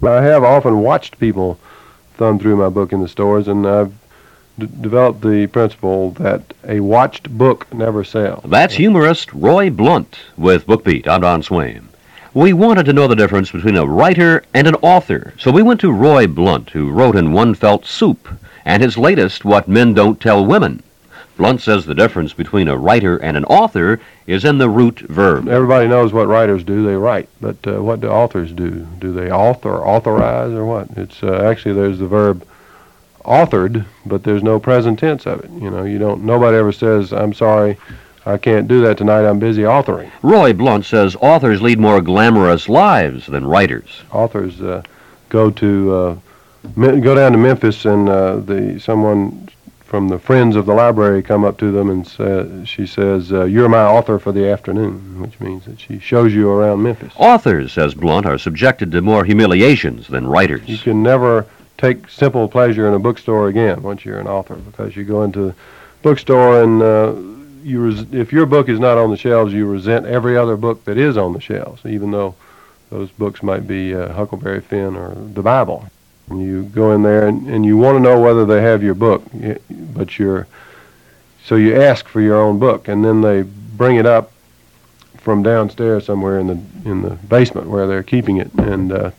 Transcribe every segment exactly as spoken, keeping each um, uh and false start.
I have often watched people thumb through my book in the stores, and I've d- developed the principle that a watched book never sells. That's humorist Roy Blunt with BookBeat. I'm Don Swain. We wanted to know the difference between a writer and an author, so we went to Roy Blunt, who wrote in One Felt Soup, and his latest, What Men Don't Tell Women. Blunt says the difference between a writer and an author is in the root verb. Everybody knows what writers do. They write. But uh, what do authors do? Do they author, authorize, or what? It's uh, actually, there's the verb authored, but there's no present tense of it. You know, you don't, nobody ever says, I'm sorry, I can't do that tonight, I'm busy authoring. Roy Blunt says authors lead more glamorous lives than writers. Authors uh, go to, uh, Me- go down to Memphis, and uh, the someone from the Friends of the Library come up to them, and sa- she says, uh, you're my author for the afternoon, which means that she shows you around Memphis. Authors, says Blunt, are subjected to more humiliations than writers. You can never take simple pleasure in a bookstore again once you're an author, because you go into the bookstore and uh, you res- if your book is not on the shelves, you resent every other book that is on the shelves, even though those books might be uh, Huckleberry Finn or the Bible. You go in there and, and you want to know whether they have your book, but you're so you ask for your own book, and then they bring it up from downstairs somewhere in the in the basement where they're keeping it, and uh,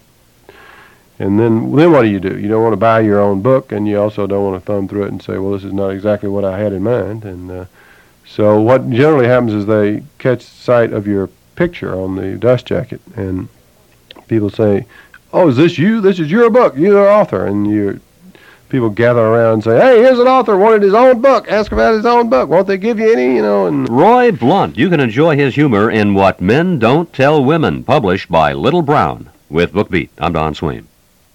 and then then what do you do? You don't want to buy your own book, and you also don't want to thumb through it and say, well, this is not exactly what I had in mind. And uh, so what generally happens is they catch sight of your picture on the dust jacket, and people say, oh, is this you? This is your book. You're the author. And you people gather around and say, hey, here's an author, wanted his own book. Ask about his own book. Won't they give you any, you know? And Roy Blunt. You can enjoy his humor in What Men Don't Tell Women, published by Little Brown. With BookBeat, I'm Don Swain.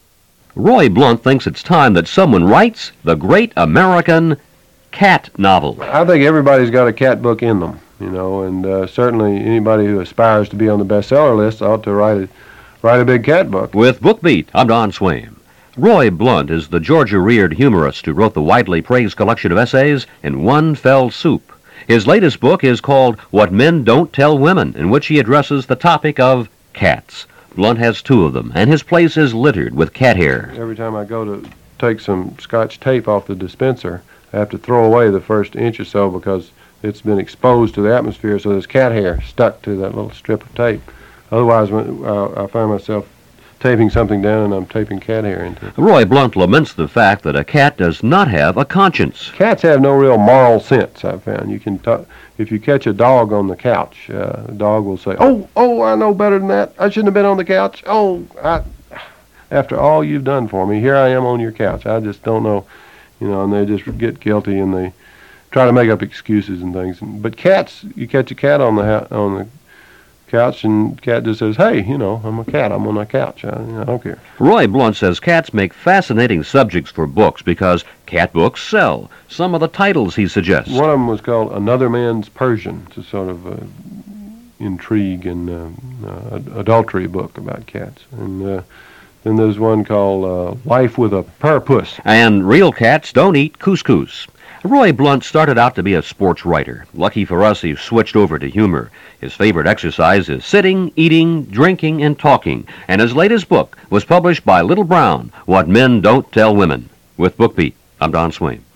Roy Blunt thinks it's time that someone writes the great American cat novel. I think everybody's got a cat book in them, you know, and uh, certainly anybody who aspires to be on the bestseller list ought to write a Write a big cat book. With BookBeat, I'm Don Swain. Roy Blunt is the Georgia-reared humorist who wrote the widely praised collection of essays in One Fell Soup. His latest book is called What Men Don't Tell Women, in which he addresses the topic of cats. Blunt has two of them, and his place is littered with cat hair. Every time I go to take some Scotch tape off the dispenser, I have to throw away the first inch or so because it's been exposed to the atmosphere, so there's cat hair stuck to that little strip of tape. Otherwise, when, uh, I find myself taping something down and I'm taping cat hair into it. Roy Blunt laments the fact that a cat does not have a conscience. Cats have no real moral sense, I've found. You can t- if you catch a dog on the couch, uh, the dog will say, oh, oh, I know better than that. I shouldn't have been on the couch. Oh, I, after all you've done for me, here I am on your couch. I just don't know, you know, and they just get guilty and they try to make up excuses and things. But cats, you catch a cat on the ha- on the couch, and cat just says, hey, you know, I'm a cat, I'm on my couch, I, I don't care. Roy Blunt says cats make fascinating subjects for books because cat books sell. Some of the titles he suggests. One of them was called Another Man's Persian. It's a sort of uh, intrigue and uh, uh, adultery book about cats. And uh, then there's one called uh, Life with a Purpuss. And real cats don't eat couscous. Roy Blunt started out to be a sports writer. Lucky for us, he switched over to humor. His favorite exercise is sitting, eating, drinking, and talking. And his latest book was published by Little Brown, What Men Don't Tell Women. With BookBeat, I'm Don Swain.